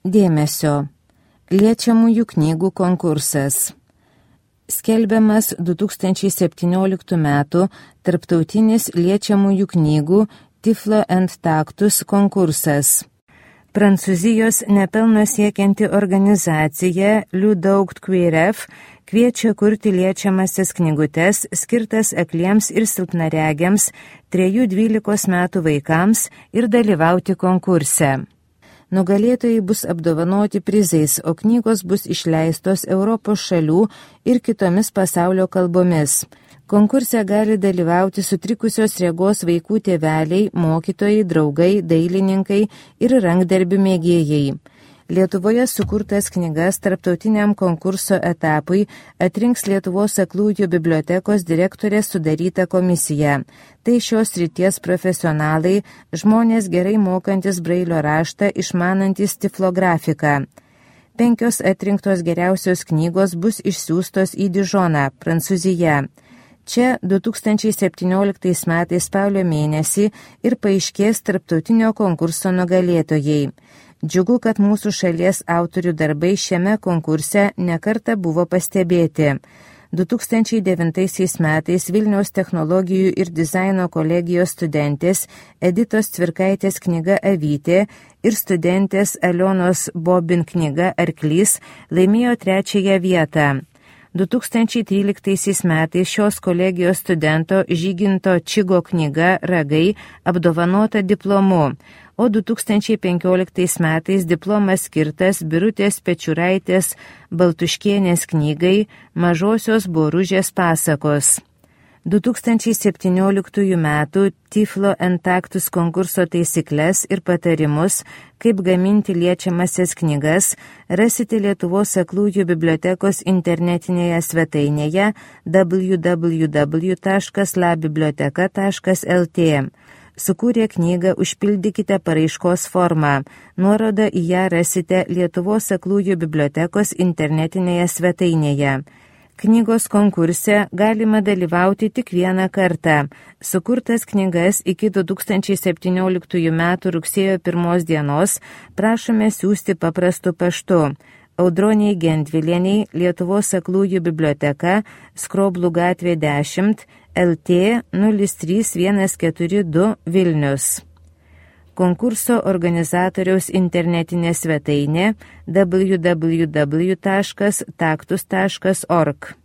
Dėmesio. Liečiamųjų knygų konkursas. Skelbiamas 2017 metų tarptautinis liečiamųjų knygų Tiflo and Taktus konkursas. Prancūzijos nepelno siekianti organizacija Ludaugt QRF kviečia kurti liečiamasis knygutes skirtas akliems ir silpnaregiams 3-12 metų vaikams ir dalyvauti konkurse. Nugalėtojai bus apdovanoti prizais, o knygos bus išleistos Europos šalių ir kitomis pasaulio kalbomis. Konkurse gali dalyvauti sutrikusios regos vaikų tėveliai, mokytojai, draugai, dailininkai ir rankdarbių mėgėjai. Lietuvoje sukurtas knygas tarptautiniam konkurso etapui atrinks Lietuvos aklųjų bibliotekos direktorės sudaryta komisija. Tai šios srities profesionalai, žmonės gerai mokantis brailio raštą, išmanantis tiflografiką. 5 atrinktos geriausios knygos bus išsiųstos į Dižoną, Prancūziją. Čia 2017 metais spalio mėnesį ir paaiškės tarptautinio konkurso nugalėtojai. Džiugu, kad mūsų šalies autorių darbai šiame konkurse nekartą buvo pastebėti. 2009 metais Vilniaus technologijų ir dizaino kolegijos studentės Editos Cvirkaitės knyga Avytė ir studentės Alionos Bobin knyga Arklys laimėjo 3 vietą. 2013 metais šios kolegijos studento Žyginto Čigo knyga Ragai apdovanota diplomu, o 2015 metais diplomas skirtas Birutės Pečiuraitės Baltuškienės knygai Mažosios Boružės pasakos. 2017 metų Tiflo and Taktus konkurso taisyklės ir patarimus, kaip gaminti liečiamasias knygas, rasite Lietuvos aklųjų bibliotekos internetinėje svetainėje www.labiblioteka.lt. Sukūrę knygą užpildykite paraiškos formą. Nuorodą į ją rasite Lietuvos aklųjų bibliotekos internetinėje svetainėje. Knygos konkurse galima dalyvauti tik vieną kartą. Sukurtas knygas iki 2017 metų rugsėjo 1 dienos prašome siųsti paprastu paštu. Audroniai Gendvilieniai, Lietuvos aklųjų biblioteka, Skroblų gatvė 10, LT 03142 Vilnius. Konkurso organizatoriaus internetinė svetainė www.taktus.org.